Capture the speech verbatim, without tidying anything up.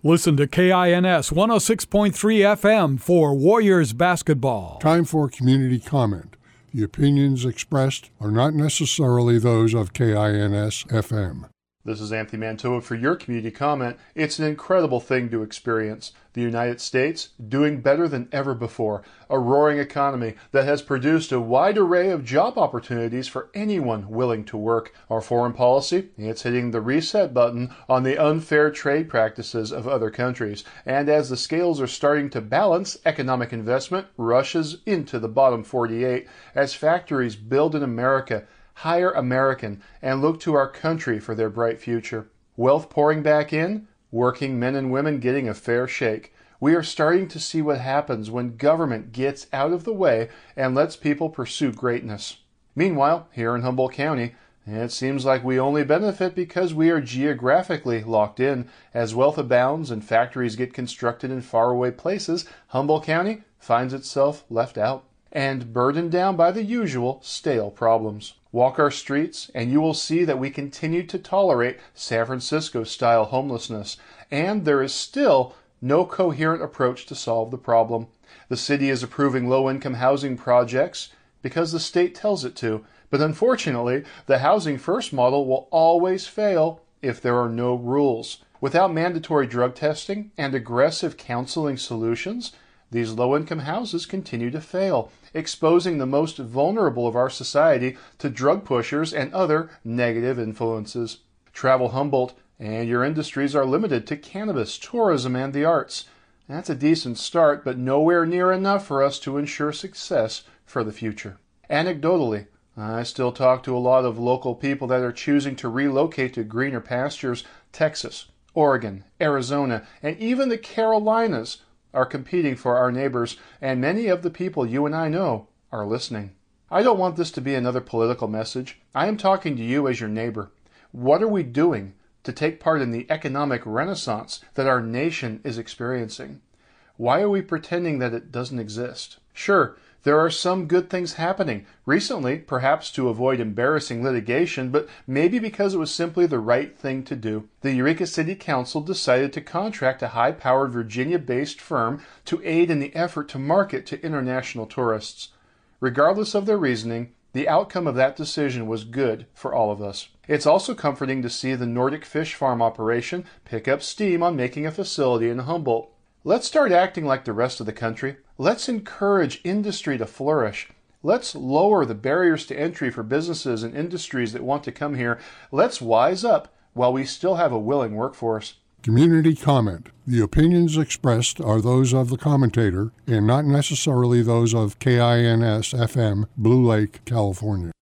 Listen to K I N S one oh six point three F M for Warriors basketball. Time for community comment. The opinions expressed are not necessarily those of K I N S F M. This is Anthony Mantua for your community comment. It's an incredible thing to experience. The United States doing better than ever before. A roaring economy that has produced a wide array of job opportunities for anyone willing to work. Our foreign policy, it's hitting the reset button on the unfair trade practices of other countries. And as the scales are starting to balance, economic investment rushes into the bottom forty-eight as factories build in America, hire American, and look to our country for their bright future. Wealth pouring back in, working men and women getting a fair shake. We are starting to see what happens when government gets out of the way and lets people pursue greatness. Meanwhile, here in Humboldt County, it seems like we only benefit because we are geographically locked in. As wealth abounds and factories get constructed in faraway places, Humboldt County finds itself left out and burdened down by the usual stale problems. Walk our streets, and you will see that we continue to tolerate San Francisco-style homelessness, and there is still no coherent approach to solve the problem. The city is approving low-income housing projects because the state tells it to, but unfortunately, the Housing First model will always fail if there are no rules. Without mandatory drug testing and aggressive counseling solutions, these low-income houses continue to fail, exposing the most vulnerable of our society to drug pushers and other negative influences. Travel Humboldt, and your industries are limited to cannabis, tourism, and the arts. That's a decent start, but nowhere near enough for us to ensure success for the future. Anecdotally, I still talk to a lot of local people that are choosing to relocate to greener pastures. Texas, Oregon, Arizona, and even the Carolinas are competing for our neighbors, and many of the people you and I know are listening. I don't want this to be another political message. I am talking to you as your neighbor. What are we doing to take part in the economic renaissance that our nation is experiencing? Why are we pretending that it doesn't exist? Sure, there are some good things happening. Recently, perhaps to avoid embarrassing litigation, but maybe because it was simply the right thing to do. The Eureka City Council decided to contract a high-powered Virginia-based firm to aid in the effort to market to international tourists. Regardless of their reasoning, the outcome of that decision was good for all of us. It's also comforting to see the Nordic Fish Farm operation pick up steam on making a facility in Humboldt. Let's start acting like the rest of the country. Let's encourage industry to flourish. Let's lower the barriers to entry for businesses and industries that want to come here. Let's wise up while we still have a willing workforce. Community comment. The opinions expressed are those of the commentator and not necessarily those of K I N S F M, Blue Lake, California.